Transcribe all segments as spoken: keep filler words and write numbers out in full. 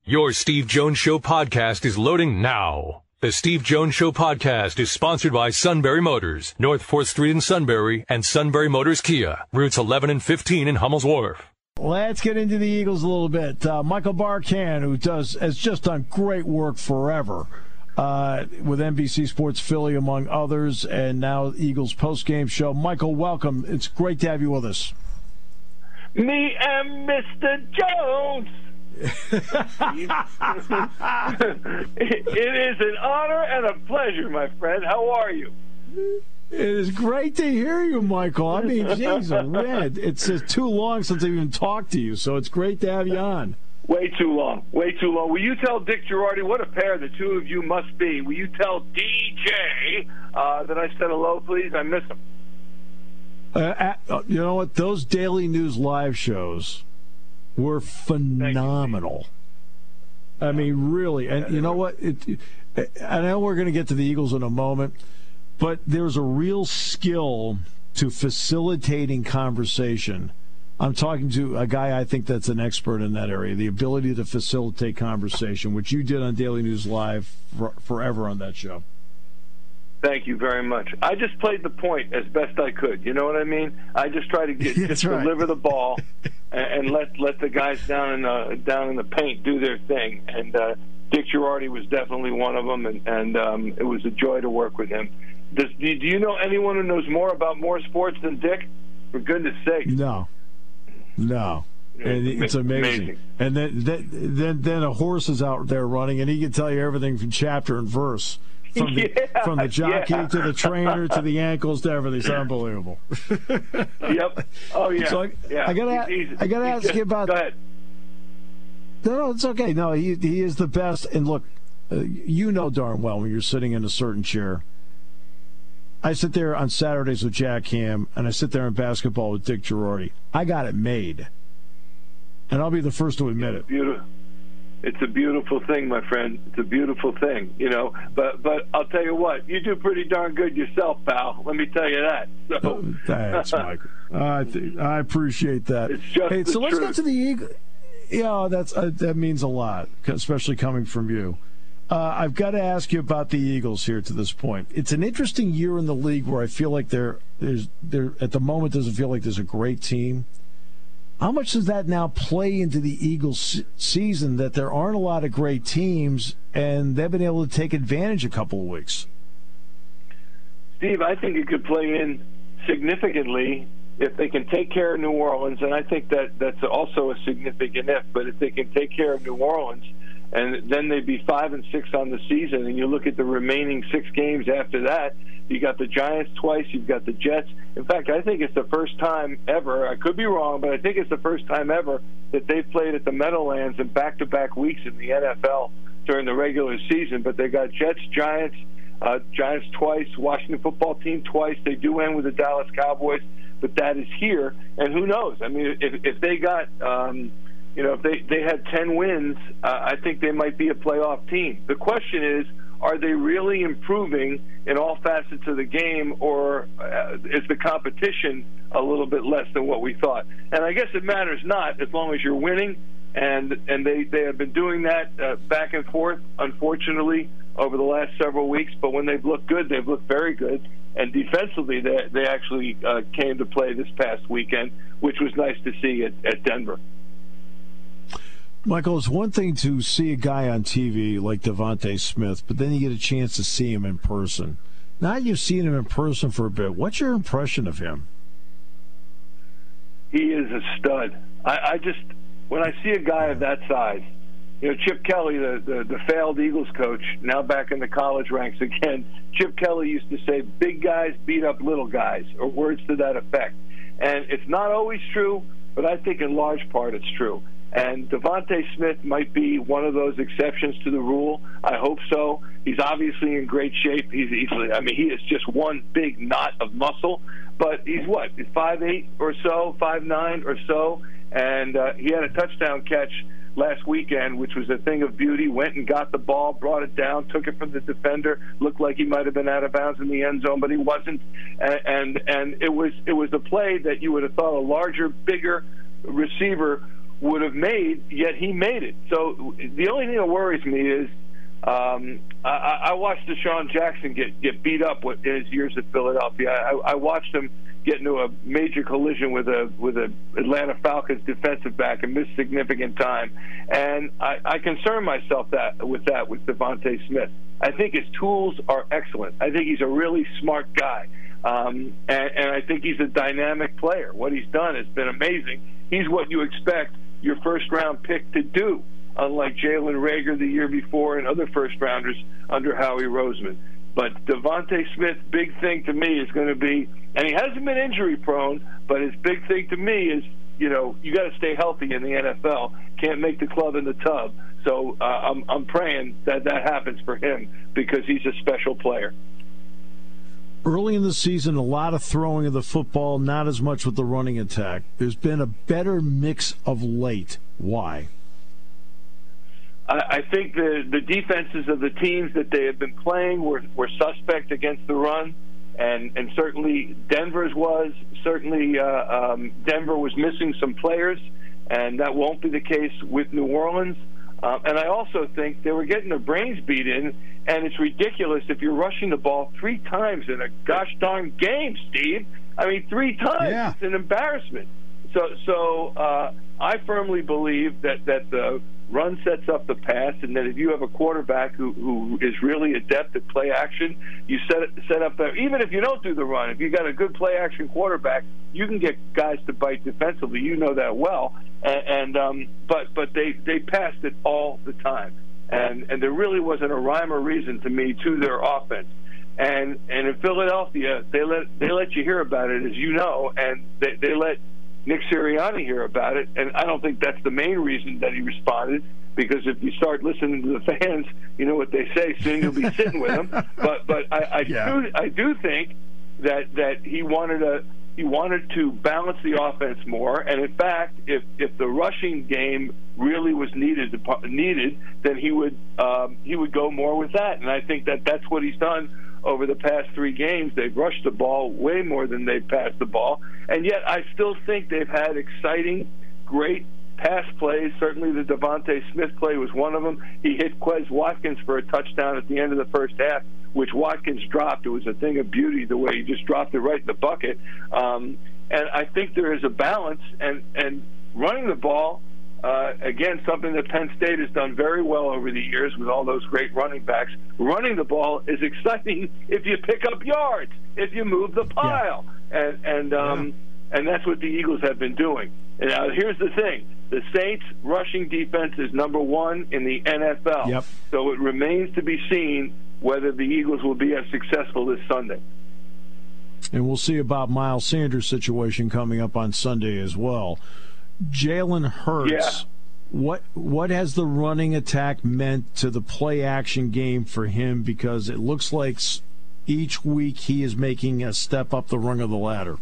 Your Steve Jones Show podcast is loading now. The Steve Jones Show podcast is sponsored by Sunbury Motors, North fourth Street in Sunbury, and Sunbury Motors Kia, routes eleven and fifteen in Hummel's Wharf. Let's get into the Eagles a little bit. Uh, Michael Barkann, who does has just done great work forever uh, with N B C Sports Philly, among others, and now Eagles postgame show. Michael, welcome. It's great to have you with us. Me and Mister Jones. it, it is an honor and a pleasure, my friend. How are you? It is great to hear you, Michael. I mean, geez, man, it's uh, too long since I've even talked to you, so it's great to have you on. Way too long. Way too long. Will you tell Dick Girardi what a pair the two of you must be? Will you tell D J uh, that I said hello, please? I miss him. Uh, at, uh, you know what? Those Daily News live shows were phenomenal. I mean, really. And you know what? It, it, I know we're going to get to the Eagles in a moment, but there's a real skill to facilitating conversation. I'm talking to a guy I think that's an expert in that area, the ability to facilitate conversation, which you did on Daily News Live for, forever on that show. Thank you very much. I just played the point as best I could. You know what I mean? I just try to get just right. deliver the ball and, and let let the guys down in the down in the paint do their thing. And uh, Dick Girardi was definitely one of them, and, and um, it was a joy to work with him. Does, do you know anyone who knows more about more sports than Dick? For goodness sake. No. No. And it's amazing. amazing. And then, then then then a horse is out there running, and he can tell you everything from chapter and verse. From the, yeah, from the jockey yeah. to the trainer to the ankles to everything. It's unbelievable. Yep. Oh, yeah. So I, yeah. I got to I gotta ask just, you about Go ahead. No, no, it's okay. No, he he is the best. And look, uh, you know darn well when you're sitting in a certain chair. I sit there on Saturdays with Jack Ham, and I sit there in basketball with Dick Girardi. I got it made. And I'll be the first to admit it. Beautiful. It's a beautiful thing, my friend. It's a beautiful thing, you know. But but I'll tell you what, you do pretty darn good yourself, pal. Let me tell you that. So. Oh, thanks, Michael. I th- I appreciate that. It's just hey, the so let's truth. get to the Eagles. Yeah, that's uh, that means a lot, especially coming from you. Uh, I've got to ask you about the Eagles here to this point. It's an interesting year in the league where I feel like they're there's there at the moment doesn't feel like there's a great team. How much does that now play into the Eagles' season that there aren't a lot of great teams and they've been able to take advantage a couple of weeks? Steve, I think it could play in significantly if they can take care of New Orleans, and I think that that's also a significant if, but if they can take care of New Orleans, and then they'd be five and six on the season, and you look at the remaining six games after that, you got the Giants twice, you've got the Jets. In fact, I think it's the first time ever, I could be wrong, but I think it's the first time ever that they've played at the Meadowlands in back-to-back weeks in the N F L during the regular season. But they got Jets, Giants, uh, Giants twice, Washington football team twice. They do end with the Dallas Cowboys, but that is here. And who knows? I mean, if, if they got... Um, You know, if they, they had ten wins, uh, I think they might be a playoff team. The question is, are they really improving in all facets of the game, or uh, is the competition a little bit less than what we thought? And I guess it matters not as long as you're winning, and and they, they have been doing that uh, back and forth, unfortunately, over the last several weeks. But when they've looked good, they've looked very good. And defensively, they, they actually uh, came to play this past weekend, which was nice to see at, at Denver. Michael, it's one thing to see a guy on T V like Devontae Smith, but then you get a chance to see him in person. Now you've seen him in person for a bit. What's your impression of him? He is a stud. I, I just, when I see a guy of that size, you know, Chip Kelly, the, the, the failed Eagles coach, now back in the college ranks again, Chip Kelly used to say, big guys beat up little guys, or words to that effect. And it's not always true, but I think in large part it's true. And Devontae Smith might be one of those exceptions to the rule. I hope so. He's obviously in great shape. He's, he's I mean, he is just one big knot of muscle. But he's what? He's five eight or so, five nine or so. And uh, he had a touchdown catch last weekend, which was a thing of beauty. Went and got the ball, brought it down, took it from the defender. Looked like he might have been out of bounds in the end zone, but he wasn't. And and, and it was it was a play that you would have thought a larger, bigger receiver would have made, yet he made it. So the only thing that worries me is um, I, I watched Deshaun Jackson get, get beat up in his years at Philadelphia. I, I watched him get into a major collision with a with a Atlanta Falcons defensive back and miss significant time. And I, I concern myself that with that with Devontae Smith. I think his tools are excellent. I think he's a really smart guy. Um, and, and I think he's a dynamic player. What he's done has been amazing. He's what you expect your first-round pick to do, unlike Jalen Reagor the year before and other first-rounders under Howie Roseman. But Devontae Smith's big thing to me is going to be, and he hasn't been injury-prone, but his big thing to me is, you know, you got to stay healthy in the N F L. Can't make the club in the tub. So uh, I'm, I'm praying that that happens for him because he's a special player. Early in the season, a lot of throwing of the football, not as much with the running attack. There's been a better mix of late. Why? I, I think the, the defenses of the teams that they have been playing were, were suspect against the run, and, and certainly Denver's was. Certainly uh, um, Denver was missing some players, and that won't be the case with New Orleans. Um, and I also think they were getting their brains beat in, and it's ridiculous if you're rushing the ball three times in a gosh darn game, Steve. I mean, three times. Yeah. It's an embarrassment. So, so uh, I firmly believe that, that the run sets up the pass, and that if you have a quarterback who, who is really adept at play action, you set it, set up that. Even if you don't do the run, if you got a good play action quarterback, you can get guys to bite defensively. You know that well. And, and um, but but they, they passed it all the time, and and there really wasn't a rhyme or reason to me to their offense. And and in Philadelphia, they let they let you hear about it, as you know, and they they let Nick Sirianni hear about it, and I don't think that's the main reason that he responded, because if you start listening to the fans, you know what they say, soon you'll be sitting with them. But but I, I yeah. do I do think that that he wanted a he wanted to balance the offense more, and in fact, if if the rushing game really was needed needed, then he would um, he would go more with that, and I think that that's what he's done. Over the past three games, they've rushed the ball way more than they've passed the ball. And yet I still think they've had exciting, great pass plays. Certainly the Devontae Smith play was one of them. He hit Quez Watkins for a touchdown at the end of the first half, which Watkins dropped. It was a thing of beauty the way he just dropped it right in the bucket. Um, and I think there is a balance, and, and running the ball, Uh, again, something that Penn State has done very well over the years with all those great running backs. Running the ball is exciting if you pick up yards, if you move the pile, yeah. and and um, yeah. and that's what the Eagles have been doing. And now here's the thing: the Saints' rushing defense is number one in the N F L. Yep. So it remains to be seen whether the Eagles will be as successful this Sunday. And we'll see about Miles Sanders' situation coming up on Sunday as well. Jalen Hurts, yeah. what what has the running attack meant to the play-action game for him? Because it looks like each week he is making a step up the rung of the ladder.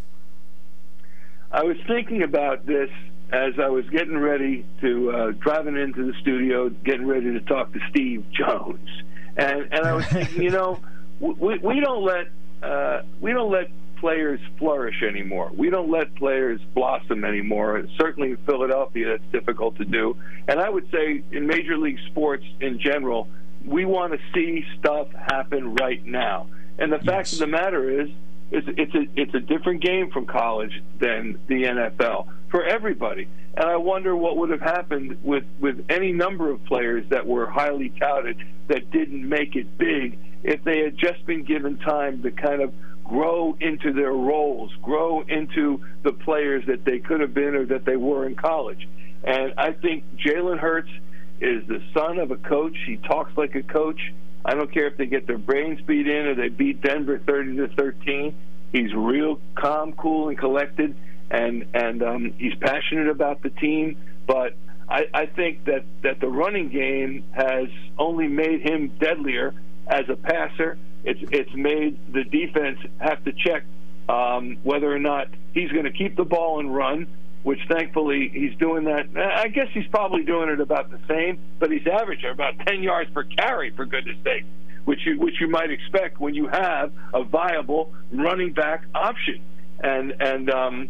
I was thinking about this as I was getting ready to, uh, driving into the studio, getting ready to talk to Steve Jones. And, and I was thinking, you know, we, we don't let uh, we don't let players flourish anymore. We don't let players blossom anymore. Certainly in Philadelphia, that's difficult to do. And I would say in Major League Sports in general, we want to see stuff happen right now. And the yes. fact of the matter is, is it's a it's a different game from college than the N F L for everybody. And I wonder what would have happened with, with any number of players that were highly touted that didn't make it big if they had just been given time to kind of grow into their roles, grow into the players that they could have been or that they were in college. And I think Jalen Hurts is the son of a coach. He talks like a coach. I don't care if they get their brains beat in or they beat Denver thirty to thirteen. He's real calm, cool, and collected, and and um, he's passionate about the team. But I, I think that, that the running game has only made him deadlier as a passer. It's it's made the defense have to check um, whether or not he's going to keep the ball and run, which thankfully he's doing that. I guess he's probably doing it about the same, but he's averaging about ten yards per carry, for goodness sake, which you, which you might expect when you have a viable running back option. And and um,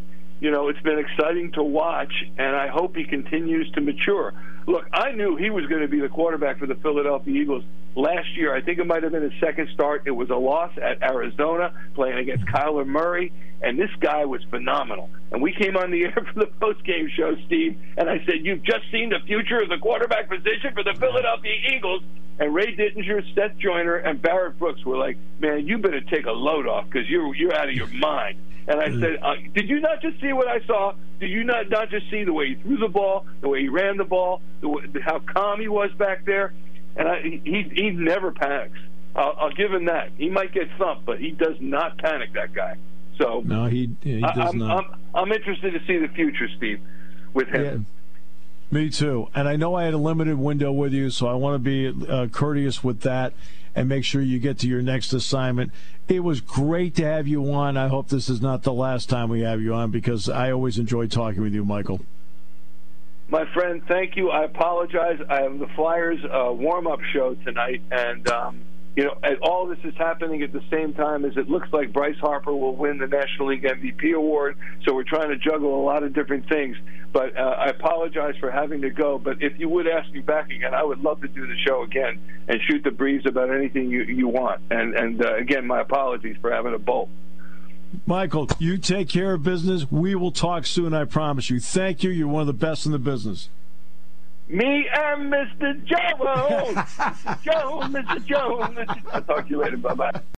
you know, it's been exciting to watch, and I hope he continues to mature. Look, I knew he was going to be the quarterback for the Philadelphia Eagles last year. I think it might have been his second start. It was a loss at Arizona, playing against Kyler Murray, and this guy was phenomenal. And we came on the air for the post-game show, Steve, and I said, you've just seen the future of the quarterback position for the Philadelphia Eagles. And Ray Dittinger, Seth Joyner, and Barrett Brooks were like, man, you better take a load off because you're, you're out of your mind. And I said, uh, did you not just see what I saw? Did you not, not just see the way he threw the ball, the way he ran the ball, the way, how calm he was back there? And I, he he never panics. I'll, I'll give him that. He might get thumped, but he does not panic, that guy. So no, he, he does I, I'm, not. I'm, I'm interested to see the future, Steve, with him. Yeah. Me too. And I know I had a limited window with you, so I want to be uh, courteous with that and make sure you get to your next assignment. It was great to have you on. I hope this is not the last time we have you on because I always enjoy talking with you, Michael. My friend, thank you. I apologize. I have the Flyers uh, warm-up show tonight, and um, you know, and all this is happening at the same time as it looks like Bryce Harper will win the National League M V P award. So we're trying to juggle a lot of different things. But uh, I apologize for having to go. But if you would ask me back again, I would love to do the show again and shoot the breeze about anything you, you want. And, and uh, again, my apologies for having a bolt. Michael, you take care of business. We will talk soon, I promise you. Thank you. You're one of the best in the business. Me and Mister Jones. Mister Jones, Mister Jones. I'll talk to you later. Bye-bye.